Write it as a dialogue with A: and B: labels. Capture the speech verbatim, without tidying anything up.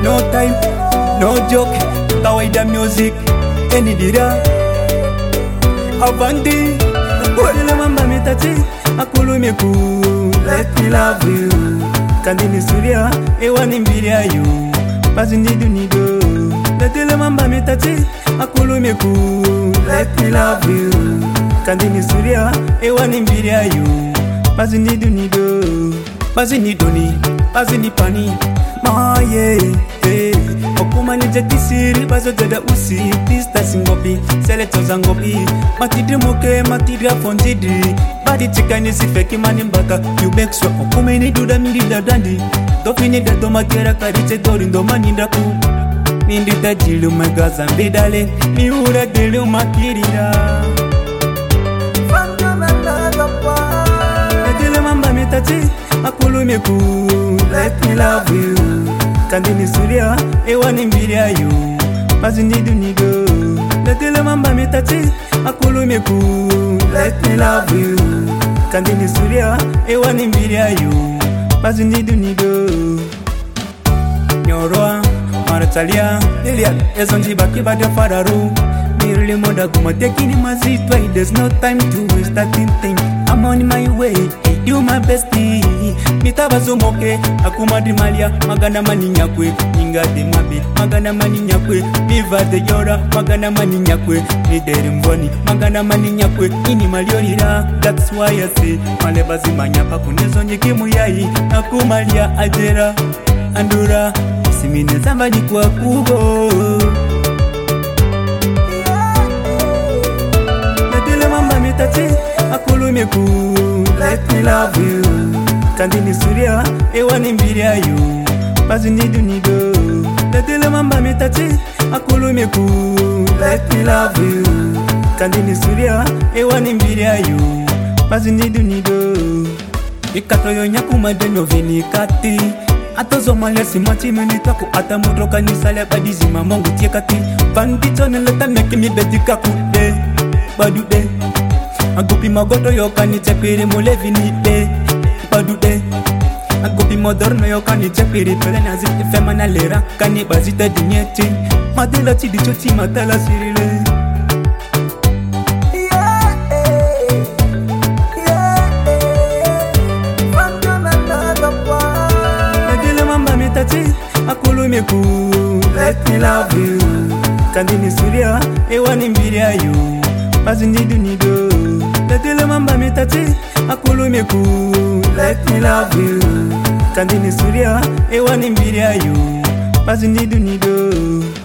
A: no time, no joke. Kawaida music, any dira Avanti, wala mamba mitachi Akulu meku, let me love you Kandini surya, ewa nimbiria you Basi nidu nido Letele mamba mitachi Akulu meku, let me love you Kandini surya, ewa nimbiria you Basi nidu nido Basi nidoni, basi nipani Ma yeah, yeah Okuma nije kisiri, baso jada usi Pista singopi, seleto zangopi Matidri moke, matidri afondidri Badi chika nisi feki mani mbaka You make sure, okume ni duda mindi da dandi Dofini da doma kera kariche dori ndoma nindaku Nindi da jilu magaza mbidale Mi ura dilu makirira Letele mamba mitachi, akulu meku Let me love you Kandini surya, ewa nimbiria you Basi nidu nido Letele mamba mitachi, akulu meku Let me love you Kandini surya, ewa nimbiria you Basi nidu nido Nyoroa, maratalia Lilian, ezonji baki bade fararu Mirili moda kumoteki ni mazitwa There's no time to waste that thing I'm on my way, I do my bestie Mitabazo moke, akumadi malia Magana mani nyakwe, nyingade mabi Magana mani nyakwe, viva de yora Magana mani nyakwe, nidere mvoni Magana mani nyakwe, ini maliorira That's why I say, malebazi manyapa Kunezo nyikimu yai, akumalia ajera Andura, simine zamba ni kwa kugo Letele mamba mitachi, akulu meku Let me love you Kandini surya, ewa nimbiria you Basi nidu nido Letele mamba mitachi, akulu meku Let me love you Kandini surya, ewa nimbiria you Basi nidu nido Ikato yo nyaku madeno vini kati Atozo malesi machi menitaku Ata mudroka nisale badizi mamongu tie kati Vandito nileta meki mi bedika kude Badude Agopi magoto yoka ni chepiri mulevi ni de Badude Agopi modorno yoka ni chepiri pele nazi Ifema na lera kani bazita dinyeti Madela chidi choti matala sirile Letele mamba mitachi Akulu meku Let me love you Kandini surya Ewa nimbiria you Basi nidu nido Letele mamba mitachi Akulu meku Let me love you Kandini surya Ewa nimbiria you Basi nidu nido